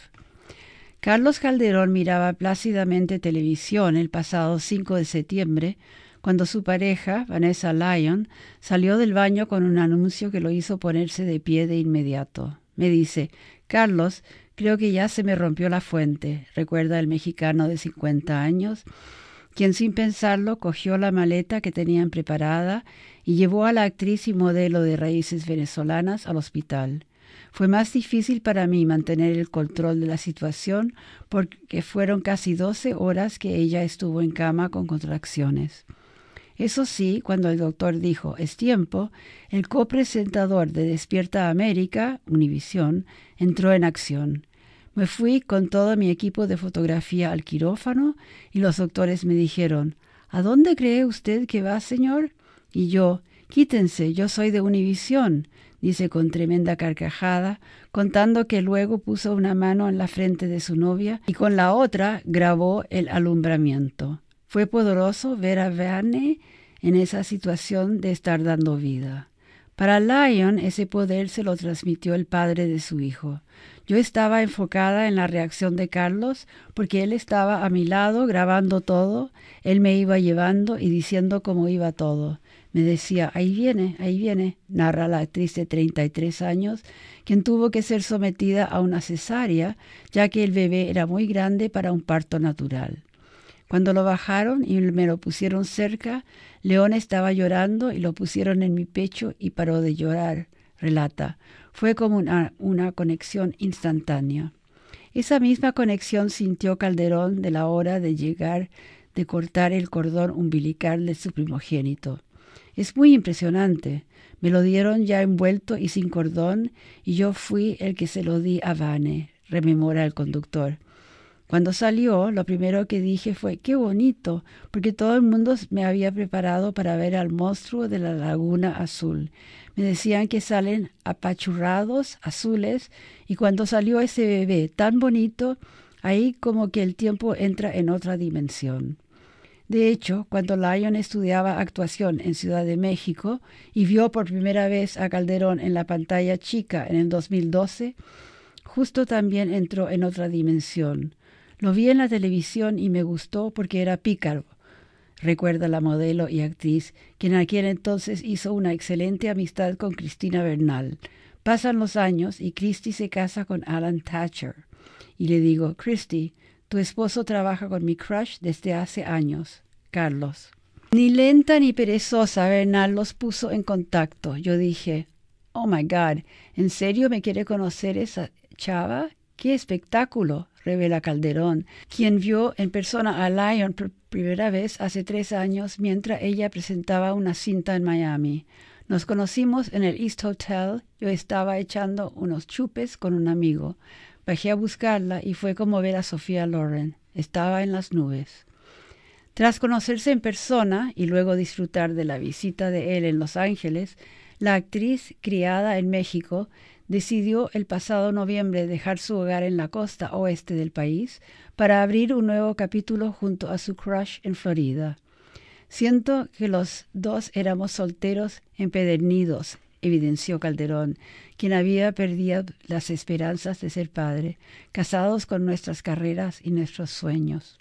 Carlos Calderón miraba plácidamente televisión el pasado cinco de septiembre, cuando su pareja, Vanessa Lyon, salió del baño con un anuncio que lo hizo ponerse de pie de inmediato. Me dice: «Carlos, creo que ya se me rompió la fuente», recuerda el mexicano de cincuenta años, quien sin pensarlo cogió la maleta que tenían preparada y llevó a la actriz y modelo de raíces venezolanas al hospital. Fue más difícil para mí mantener el control de la situación porque fueron casi doce horas que ella estuvo en cama con contracciones. Eso sí, cuando el doctor dijo «es tiempo», el copresentador de Despierta América, Univisión, entró en acción. Me fui con todo mi equipo de fotografía al quirófano y los doctores me dijeron: «¿A dónde cree usted que va, señor?» Y yo: «Quítense, yo soy de Univisión», dice con tremenda carcajada, contando que luego puso una mano en la frente de su novia y con la otra grabó el alumbramiento. Fue poderoso ver a Vane en esa situación de estar dando vida. Para Lyon, ese poder se lo transmitió el padre de su hijo. Yo estaba enfocada en la reacción de Carlos porque él estaba a mi lado grabando todo. Él me iba llevando y diciendo cómo iba todo. Me decía: «Ahí viene, ahí viene», narra la actriz de treinta y tres años, quien tuvo que ser sometida a una cesárea, ya que el bebé era muy grande para un parto natural. Cuando lo bajaron y me lo pusieron cerca, León estaba llorando y lo pusieron en mi pecho y paró de llorar, relata. Fue como una, una conexión instantánea. Esa misma conexión sintió Calderón de la hora de llegar, de cortar el cordón umbilical de su primogénito. Es muy impresionante. Me lo dieron ya envuelto y sin cordón, y yo fui el que se lo di a Vane, rememora el conductor. Cuando salió, lo primero que dije fue «qué bonito», porque todo el mundo me había preparado para ver al monstruo de la Laguna Azul. Me decían que salen apachurrados, azules, y cuando salió ese bebé tan bonito, ahí como que el tiempo entra en otra dimensión. De hecho, cuando Lyon estudiaba actuación en Ciudad de México y vio por primera vez a Calderón en la pantalla chica en el dos mil doce, justo también entró en otra dimensión. Lo vi en la televisión y me gustó porque era pícaro, recuerda la modelo y actriz, quien aquel entonces hizo una excelente amistad con Cristina Bernal. Pasan los años y Christy se casa con Alan Thatcher. Y le digo: «Christy, tu esposo trabaja con mi crush desde hace años, Carlos». Ni lenta ni perezosa, Bernal los puso en contacto. Yo dije: «Oh my God, ¿en serio me quiere conocer esa chava? ¡Qué espectáculo!», revela Calderón, quien vio en persona a Lyon por primera vez hace tres años mientras ella presentaba una cinta en Miami. Nos conocimos en el East Hotel. Yo estaba echando unos chupes con un amigo. Bajé a buscarla y fue como ver a Sofía Loren. Estaba en las nubes. Tras conocerse en persona y luego disfrutar de la visita de él en Los Ángeles, la actriz, criada en México, decidió el pasado noviembre dejar su hogar en la costa oeste del país para abrir un nuevo capítulo junto a su crush en Florida. «Siento que los dos éramos solteros empedernidos», evidenció Calderón, quien había perdido las esperanzas de ser padre, casados con nuestras carreras y nuestros sueños.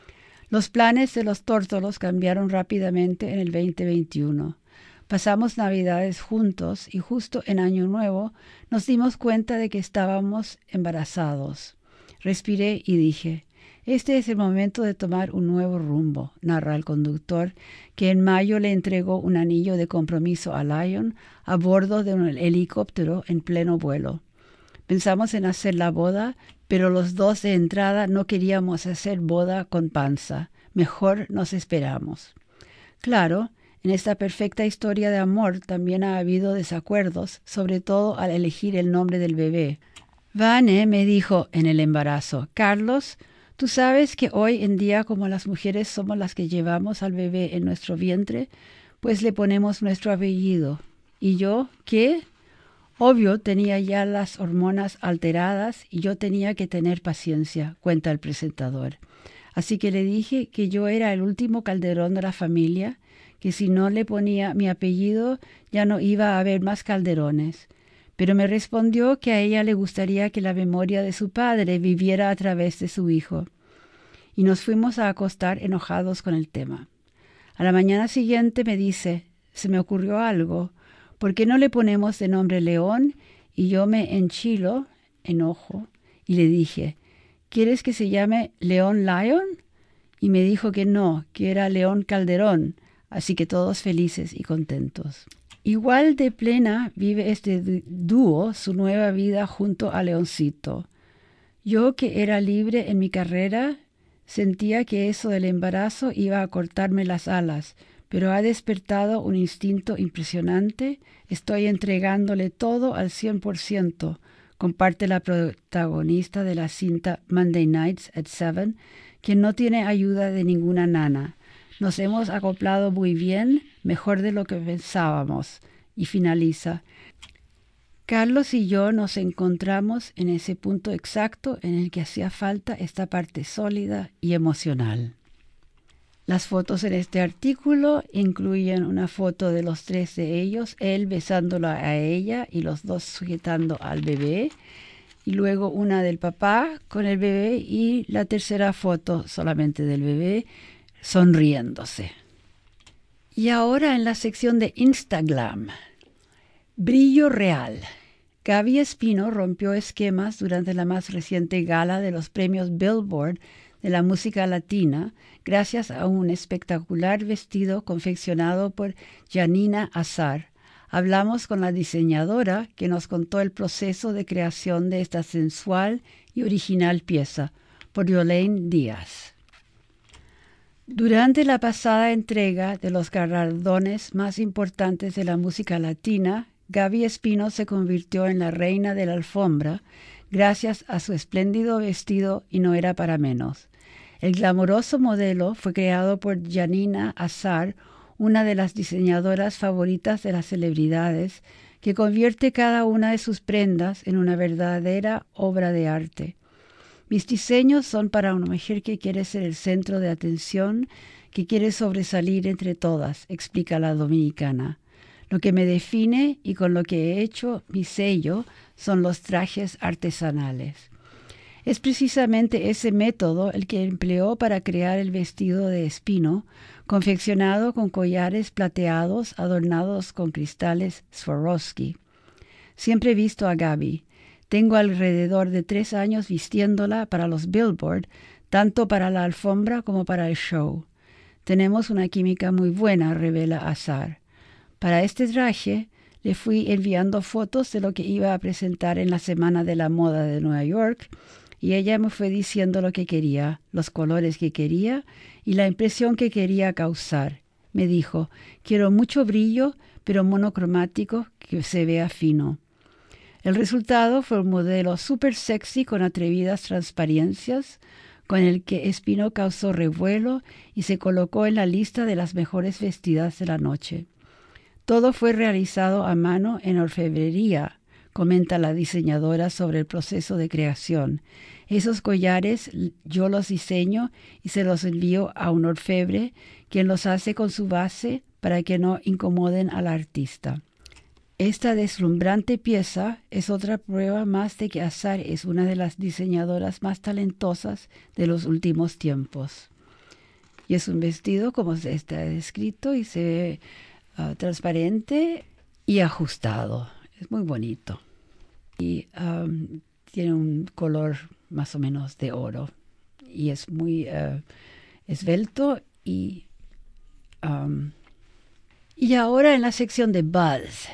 Los planes de los tórtolos cambiaron rápidamente en el veinte veintiuno. Pasamos Navidades juntos y justo en Año Nuevo nos dimos cuenta de que estábamos embarazados. Respiré y dije: «Este es el momento de tomar un nuevo rumbo», narra el conductor, que en mayo le entregó un anillo de compromiso a Lyon a bordo de un helicóptero en pleno vuelo. Pensamos en hacer la boda, pero los dos de entrada no queríamos hacer boda con panza. Mejor nos esperamos. Claro, en esta perfecta historia de amor también ha habido desacuerdos, sobre todo al elegir el nombre del bebé. Vane me dijo en el embarazo: «Carlos, tú sabes que hoy en día, como las mujeres somos las que llevamos al bebé en nuestro vientre, pues le ponemos nuestro apellido». ¿Y yo qué? Obvio, tenía ya las hormonas alteradas y yo tenía que tener paciencia, cuenta el presentador. Así que le dije que yo era el último Calderón de la familia, que si no le ponía mi apellido ya no iba a haber más Calderones. Pero me respondió que a ella le gustaría que la memoria de su padre viviera a través de su hijo. Y nos fuimos a acostar enojados con el tema. A la mañana siguiente me dice, se me ocurrió algo, ¿por qué no le ponemos de nombre León? Y yo me enchilo, enojo, y le dije, ¿quieres que se llame León Lion? Y me dijo que no, que era León Calderón, así que todos felices y contentos. Igual de plena vive este dúo su nueva vida junto a Leoncito. Yo, que era libre en mi carrera, sentía que eso del embarazo iba a cortarme las alas, pero ha despertado un instinto impresionante. Estoy entregándole todo al cien por ciento, comparte la protagonista de la cinta Monday Nights at Seven, quien no tiene ayuda de ninguna nana. Nos hemos acoplado muy bien, mejor de lo que pensábamos. Y finaliza, Carlos y yo nos encontramos en ese punto exacto en el que hacía falta esta parte sólida y emocional. Las fotos en este artículo incluyen una foto de los tres de ellos, él besándola a ella y los dos sujetando al bebé, y luego una del papá con el bebé y la tercera foto solamente del bebé sonriéndose. Y ahora en la sección de Instagram, brillo real. Gaby Espino rompió esquemas durante la más reciente gala de los premios Billboard de la música latina gracias a un espectacular vestido confeccionado por Janina Azar. Hablamos con la diseñadora que nos contó el proceso de creación de esta sensual y original pieza, por Yolaine Díaz. Durante la pasada entrega de los galardones más importantes de la música latina, Gaby Espino se convirtió en la reina de la alfombra gracias a su espléndido vestido y no era para menos. El glamoroso modelo fue creado por Janina Azar, una de las diseñadoras favoritas de las celebridades, que convierte cada una de sus prendas en una verdadera obra de arte. Mis diseños son para una mujer que quiere ser el centro de atención, que quiere sobresalir entre todas, explica la dominicana. Lo que me define y con lo que he hecho mi sello son los trajes artesanales. Es precisamente ese método el que empleó para crear el vestido de Espino, confeccionado con collares plateados adornados con cristales Swarovski. Siempre he visto a Gaby. Tengo alrededor de tres años vistiéndola para los Billboard, tanto para la alfombra como para el show. Tenemos una química muy buena, revela Azar. Para este traje le fui enviando fotos de lo que iba a presentar en la Semana de la Moda de Nueva York y ella me fue diciendo lo que quería, los colores que quería y la impresión que quería causar. Me dijo, quiero mucho brillo, pero monocromático, que se vea fino. El resultado fue un modelo súper sexy con atrevidas transparencias, con el que Espino causó revuelo y se colocó en la lista de las mejores vestidas de la noche. Todo fue realizado a mano en orfebrería, comenta la diseñadora sobre el proceso de creación. Esos collares yo los diseño y se los envío a un orfebre, quien los hace con su base para que no incomoden al artista. Esta deslumbrante pieza es otra prueba más de que Azar es una de las diseñadoras más talentosas de los últimos tiempos. Y es un vestido como está descrito y se ve Uh, transparente y ajustado. Es muy bonito. Y um, tiene un color más o menos de oro. Y es muy uh, esbelto. Y, um, y ahora en la sección de Buzz.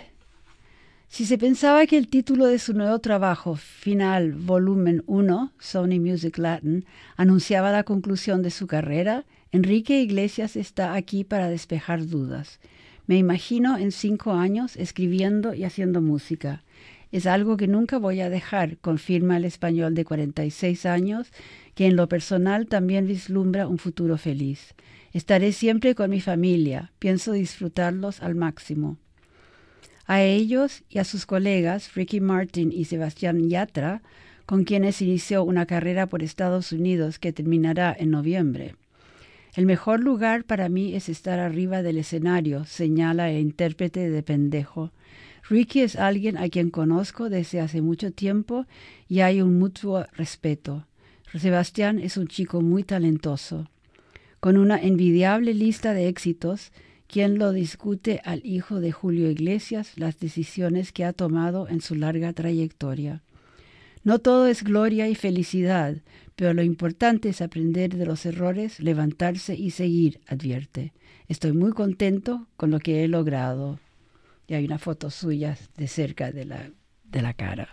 Si se pensaba que el título de su nuevo trabajo, Final Volumen uno, Sony Music Latin, anunciaba la conclusión de su carrera, Enrique Iglesias está aquí para despejar dudas. Me imagino en cinco años escribiendo y haciendo música. Es algo que nunca voy a dejar, confirma el español de cuarenta y seis años, que en lo personal también vislumbra un futuro feliz. Estaré siempre con mi familia, pienso disfrutarlos al máximo. A ellos y a sus colegas Ricky Martin y Sebastián Yatra, con quienes inició una carrera por Estados Unidos que terminará en noviembre. El mejor lugar para mí es estar arriba del escenario, señala el intérprete de pendejo. Ricky es alguien a quien conozco desde hace mucho tiempo y hay un mutuo respeto. Sebastián es un chico muy talentoso, con una envidiable lista de éxitos. Quien lo discute al hijo de Julio Iglesias las decisiones que ha tomado en su larga trayectoria. No todo es gloria y felicidad, pero lo importante es aprender de los errores, levantarse y seguir, advierte. Estoy muy contento con lo que he logrado. Y hay una foto suya de cerca de la, de la cara.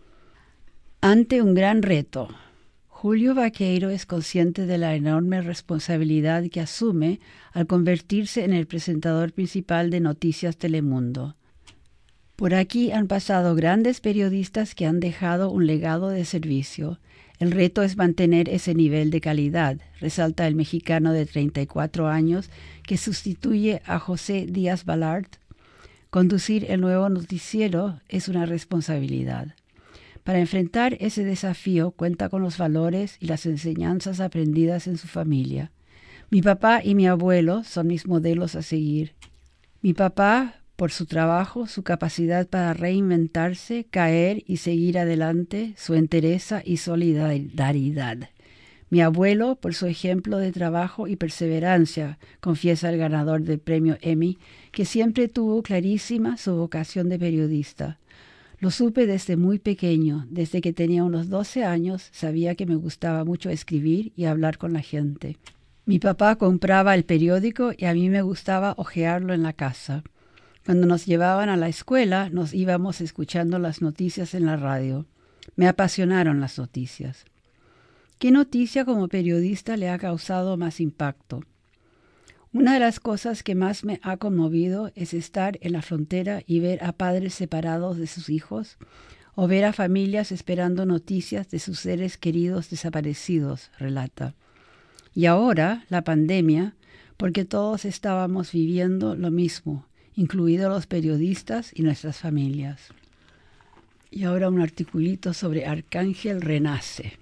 Ante un gran reto. Julio Vaqueiro es consciente de la enorme responsabilidad que asume al convertirse en el presentador principal de Noticias Telemundo. Por aquí han pasado grandes periodistas que han dejado un legado de servicio. El reto es mantener ese nivel de calidad, resalta el mexicano de treinta y cuatro años que sustituye a José Díaz Balart. Conducir el nuevo noticiero es una responsabilidad. Para enfrentar ese desafío cuenta con los valores y las enseñanzas aprendidas en su familia. Mi papá y mi abuelo son mis modelos a seguir. Mi papá, por su trabajo, su capacidad para reinventarse, caer y seguir adelante, su entereza y solidaridad. Mi abuelo, por su ejemplo de trabajo y perseverancia, confiesa el ganador del premio Emmy, que siempre tuvo clarísima su vocación de periodista. Lo supe desde muy pequeño, desde que tenía unos doce años, sabía que me gustaba mucho escribir y hablar con la gente. Mi papá compraba el periódico y a mí me gustaba hojearlo en la casa. Cuando nos llevaban a la escuela, nos íbamos escuchando las noticias en la radio. Me apasionaron las noticias. ¿Qué noticia como periodista le ha causado más impacto? Una de las cosas que más me ha conmovido es estar en la frontera y ver a padres separados de sus hijos o ver a familias esperando noticias de sus seres queridos desaparecidos, relata. Y ahora, la pandemia, porque todos estábamos viviendo lo mismo, incluidos los periodistas y nuestras familias. Y ahora un articulito sobre Arcángel Renace.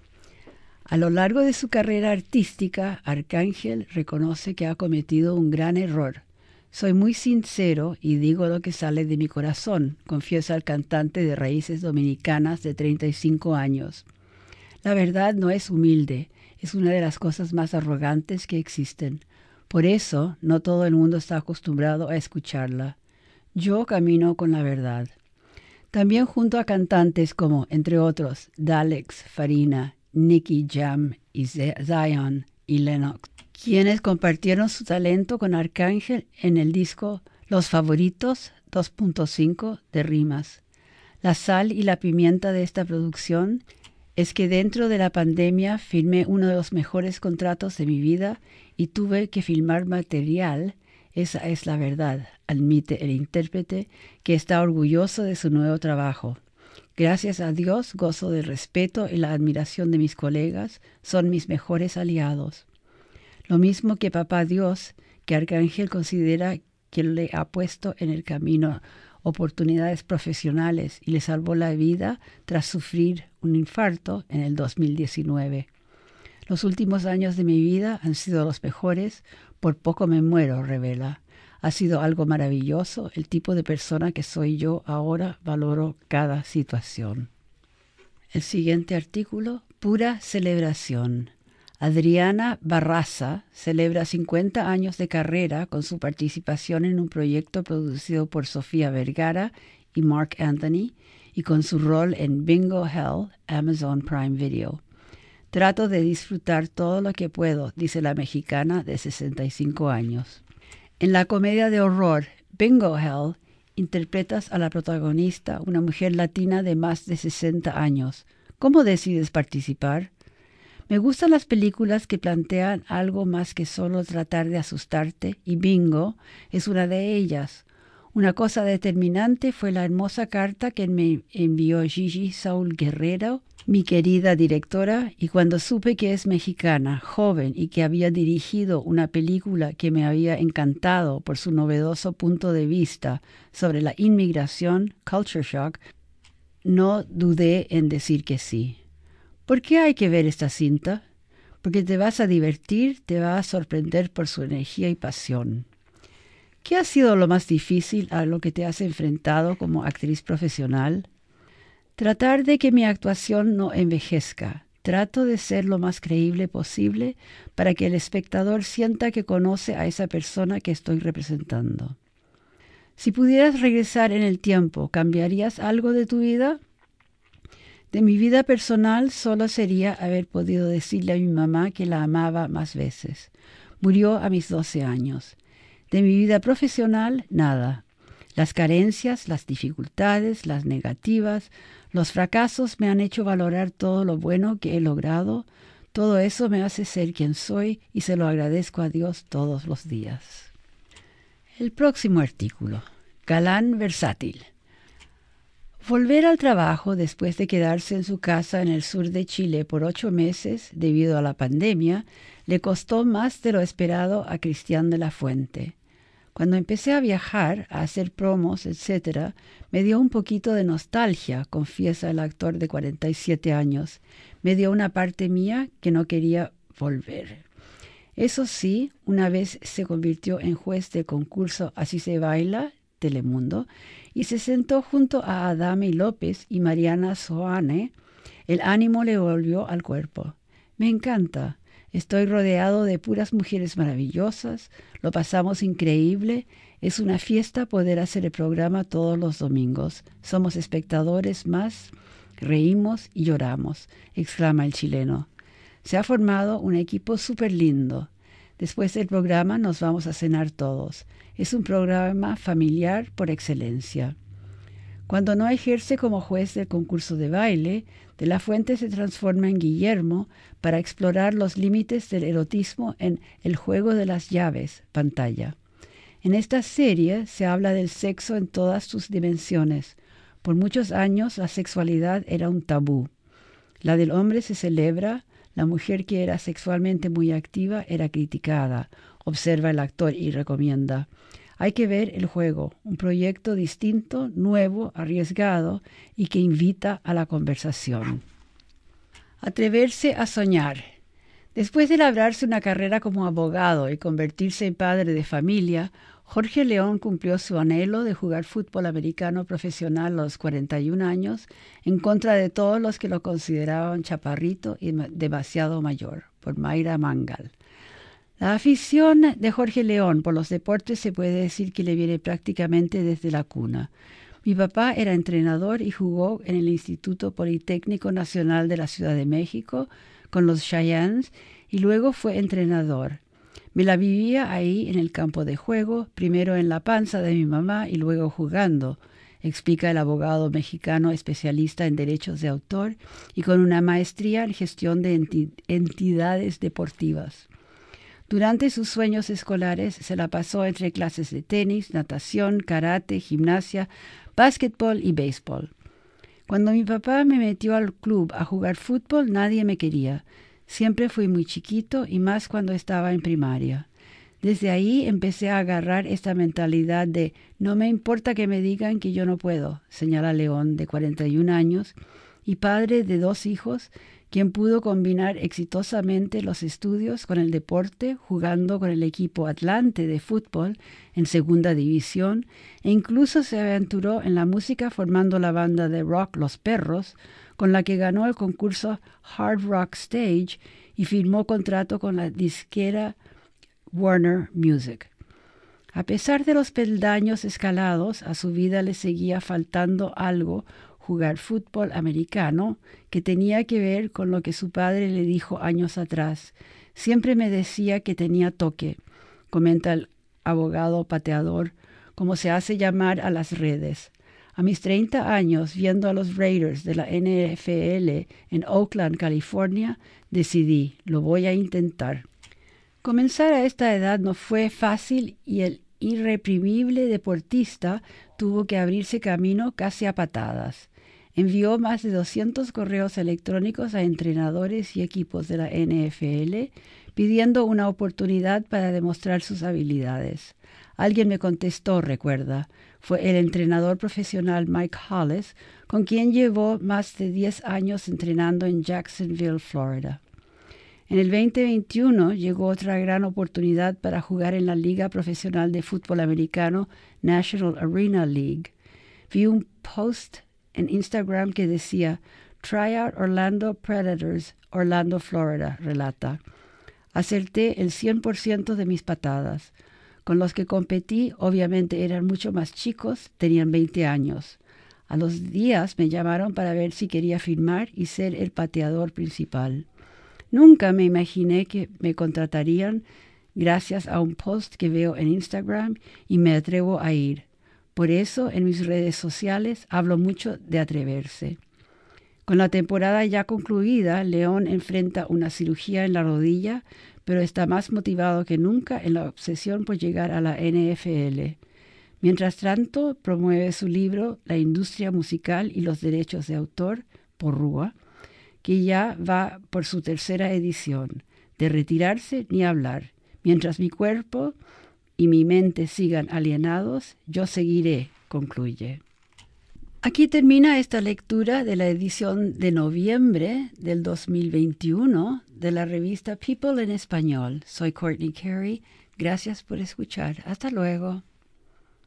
A lo largo de su carrera artística, Arcángel reconoce que ha cometido un gran error. Soy muy sincero y digo lo que sale de mi corazón, confiesa el cantante de raíces dominicanas de treinta y cinco años. La verdad no es humilde, es una de las cosas más arrogantes que existen. Por eso, no todo el mundo está acostumbrado a escucharla. Yo camino con la verdad. También junto a cantantes como, entre otros, Dalex, Farina, Nicky Jam y Zion y Lennox, quienes compartieron su talento con Arcángel en el disco Los Favoritos dos punto cinco de Rimas. La sal y la pimienta de esta producción es que dentro de la pandemia firmé uno de los mejores contratos de mi vida y tuve que filmar material. Esa es la verdad, admite el intérprete, que está orgulloso de su nuevo trabajo. Gracias a Dios gozo del respeto y la admiración de mis colegas, son mis mejores aliados. Lo mismo que Papá Dios, que Arcángel considera que le ha puesto en el camino oportunidades profesionales y le salvó la vida tras sufrir un infarto en el dos mil diecinueve. Los últimos años de mi vida han sido los mejores, por poco me muero, revela. Ha sido algo maravilloso, el tipo de persona que soy yo ahora, valoro cada situación. El siguiente artículo, pura celebración. Adriana Barraza celebra cincuenta años de carrera con su participación en un proyecto producido por Sofía Vergara y Mark Anthony y con su rol en Bingo Hell, Amazon Prime Video. Trato de disfrutar todo lo que puedo, dice la mexicana de sesenta y cinco años. En la comedia de horror Bingo Hell, interpretas a la protagonista, una mujer latina de más de sesenta años. ¿Cómo decides participar? Me gustan las películas que plantean algo más que solo tratar de asustarte, y Bingo es una de ellas. Una cosa determinante fue la hermosa carta que me envió Gigi Saúl Guerrero, mi querida directora, y cuando supe que es mexicana, joven y que había dirigido una película que me había encantado por su novedoso punto de vista sobre la inmigración, Culture Shock, no dudé en decir que sí. ¿Por qué hay que ver esta cinta? Porque te vas a divertir, te va a sorprender por su energía y pasión. ¿Qué ha sido lo más difícil a lo que te has enfrentado como actriz profesional? Tratar de que mi actuación no envejezca. Trato de ser lo más creíble posible para que el espectador sienta que conoce a esa persona que estoy representando. Si pudieras regresar en el tiempo, ¿cambiarías algo de tu vida? De mi vida personal solo sería haber podido decirle a mi mamá que la amaba más veces. Murió a mis doce años. De mi vida profesional, nada. Las carencias, las dificultades, las negativas, los fracasos me han hecho valorar todo lo bueno que he logrado. Todo eso me hace ser quien soy y se lo agradezco a Dios todos los días. El próximo artículo. Galán versátil. Volver al trabajo después de quedarse en su casa en el sur de Chile por ocho meses debido a la pandemia le costó más de lo esperado a Cristian de la Fuente. Cuando empecé a viajar, a hacer promos, etcétera, me dio un poquito de nostalgia, confiesa el actor de cuarenta y siete años. Me dio una parte mía que no quería volver. Eso sí, una vez se convirtió en juez del concurso Así se baila, Telemundo, y se sentó junto a Adame López y Mariana Soane, el ánimo le volvió al cuerpo. Me encanta. Estoy rodeado de puras mujeres maravillosas, lo pasamos increíble, es una fiesta poder hacer el programa todos los domingos. Somos espectadores más, reímos y lloramos, exclama el chileno. Se ha formado un equipo súper lindo. Después del programa nos vamos a cenar todos. Es un programa familiar por excelencia. Cuando no ejerce como juez del concurso de baile, De la Fuente se transforma en Guillermo para explorar los límites del erotismo en El juego de las llaves, pantalla. En esta serie se habla del sexo en todas sus dimensiones. Por muchos años la sexualidad era un tabú. La del hombre se celebra, la mujer que era sexualmente muy activa era criticada, observa el actor y recomienda. Hay que ver El juego, un proyecto distinto, nuevo, arriesgado y que invita a la conversación. Atreverse a soñar. Después de labrarse una carrera como abogado y convertirse en padre de familia, Jorge León cumplió su anhelo de jugar fútbol americano profesional a los cuarenta y un años en contra de todos los que lo consideraban chaparrito y demasiado mayor, por Mayra Mangal. La afición de Jorge León por los deportes se puede decir que le viene prácticamente desde la cuna. Mi papá era entrenador y jugó en el Instituto Politécnico Nacional de la Ciudad de México con los Cheyennes y luego fue entrenador. Me la vivía ahí en el campo de juego, primero en la panza de mi mamá y luego jugando, explica el abogado mexicano especialista en derechos de autor y con una maestría en gestión de enti- entidades deportivas. Durante sus sueños escolares se la pasó entre clases de tenis, natación, karate, gimnasia, básquetbol y béisbol. Cuando mi papá me metió al club a jugar fútbol, nadie me quería. Siempre fui muy chiquito y más cuando estaba en primaria. Desde ahí empecé a agarrar esta mentalidad de no me importa que me digan que yo no puedo, señala León, de cuarenta y un años, y padre de dos hijos, quien pudo combinar exitosamente los estudios con el deporte, jugando con el equipo Atlante de fútbol en segunda división, e incluso se aventuró en la música formando la banda de rock Los Perros, con la que ganó el concurso Hard Rock Stage y firmó contrato con la disquera Warner Music. A pesar de los peldaños escalados, a su vida le seguía faltando algo, jugar fútbol americano, que tenía que ver con lo que su padre le dijo años atrás. Siempre me decía que tenía toque, comenta el abogado pateador, como se hace llamar a las redes. A mis treinta años, viendo a los Raiders de la N F L en Oakland, California, decidí, lo voy a intentar. Comenzar a esta edad no fue fácil y el irreprimible deportista tuvo que abrirse camino casi a patadas. Envió más de doscientos correos electrónicos a entrenadores y equipos de la N F L pidiendo una oportunidad para demostrar sus habilidades. Alguien me contestó, recuerda. Fue el entrenador profesional Mike Hollis, con quien llevó más de diez años entrenando en Jacksonville, Florida. En el veinte veintiuno llegó otra gran oportunidad para jugar en la Liga Profesional de Fútbol Americano National Arena League. Vi un post en Instagram que decía Tryout Orlando Predators, Orlando, Florida, relata. Acerté el cien por ciento de mis patadas. Con los que competí, obviamente eran mucho más chicos, tenían veinte años. A los días me llamaron para ver si quería firmar y ser el pateador principal. Nunca me imaginé que me contratarían gracias a un post que veo en Instagram y me atrevo a ir. Por eso en mis redes sociales hablo mucho de atreverse. Con la temporada ya concluida, León enfrenta una cirugía en la rodilla, pero está más motivado que nunca en la obsesión por llegar a la N F L. Mientras tanto, promueve su libro La industria musical y los derechos de autor, por Rúa, que ya va por su tercera edición. De retirarse ni hablar. Mientras mi cuerpo y mi mente sigan alienados, yo seguiré, concluye. Aquí termina esta lectura de la edición de noviembre del dos mil veintiuno de la revista People en Español. Soy Courtney Carey. Gracias por escuchar. Hasta luego.